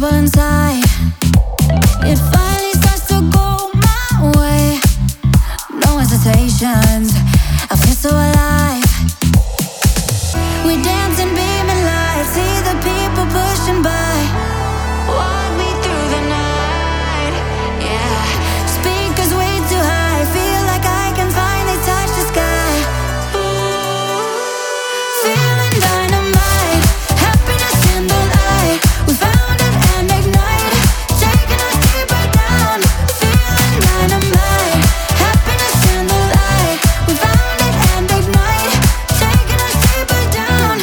inside. It finally starts to go my way. No hesitations, I feel so alive. We dance in beaming lights, see the people pushing by. Walk me through the night, yeah. Speakers way too high, feel like I can finally touch the sky. Ooh, feeling dynamite, happiness in the light. We found it and ignite, taking us deeper down. Feeling dynamite, happiness in the light. We found it and ignite, taking us deeper down.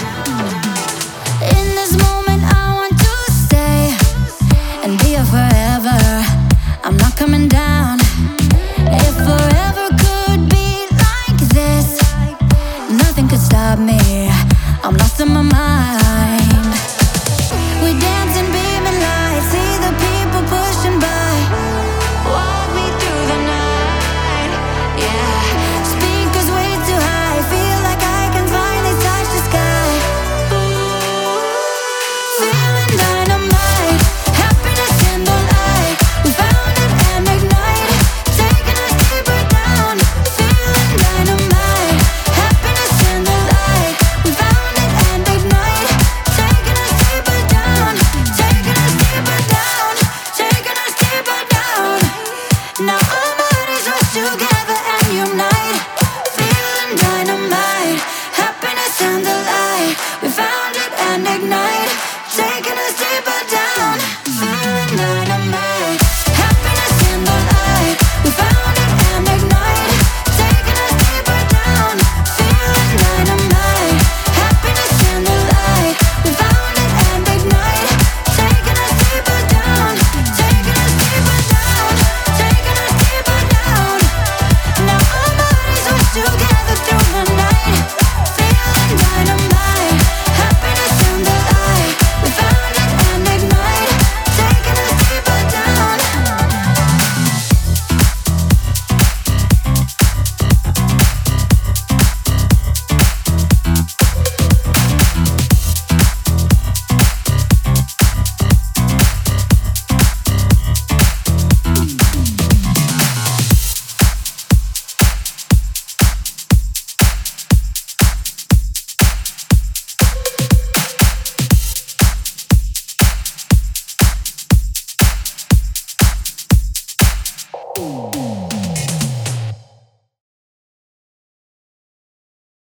In this moment I want to stay and be here forever. I'm not coming down. If forever could be like this, nothing could stop me. I'm lost in my mind. We dance in beaming lights, see the people pushing by. Walk me through the night, yeah. Speakers way too high, feel like I can finally touch the sky. Ooh, feeling dynamite, happiness in the light. We found it and ignite, taking us deeper down. Feeling dynamite, happiness in the light. We found it and ignite, taking us deeper down. Taking us deeper down, taking us deeper down. Now our bodies rush together and unite. Feeling dynamite, happiness in the light. We found it and ignite, taking us deeper down. Feeling dynamite, happiness in the light. We found it and ignite, taking us deeper down. Feeling dynamite, happiness in the light. We found it and ignite, taking us deeper down. Taking us deeper down, taking us deeper down. Now our bodies rush together through the night. Feeling dynamite, happiness in the light. We found it and ignite, taking us deeper down.